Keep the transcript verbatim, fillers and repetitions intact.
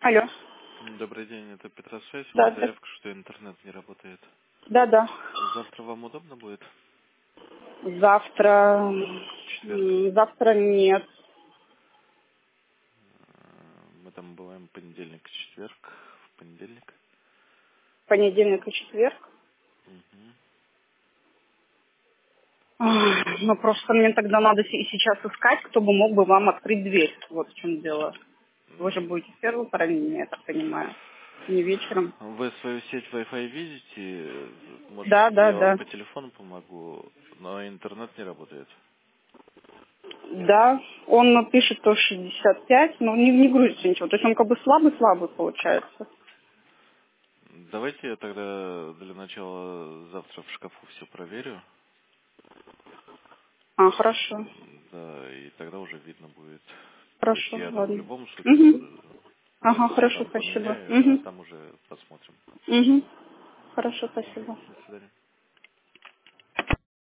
Алло. Добрый день, это Петросвязь. У Да, вас да. заявка, что интернет не работает. Да, да. Завтра вам удобно будет? Завтра... Четверг. м, Завтра нет. Э, Мы там бываем понедельник, четверг. В понедельник. Понедельник и четверг. Мгм. Ах, Ну, просто мне тогда надо се- сейчас искать, кто бы мог бы вам открыть дверь. Вот в чем дело. Вы же будете в первую параллель, я так понимаю. Не вечером. Вы свою сеть Wi-Fi видите? Может, Да, да, я вам да. по телефону помогу, но интернет не работает. Да, он пишет то шестьдесят пять, но не, не грузится ничего. То есть он как бы слабый-слабый получается. Давайте я тогда для начала завтра в шкафу все проверю. А, хорошо. Да, и тогда уже видно будет. То есть Хорошо, я там в ладно. любом случае Угу. э, Ага, все хорошо, там спасибо. поменяю, а Угу. там уже посмотрим. Угу. Хорошо, Мгм. спасибо. До свидания.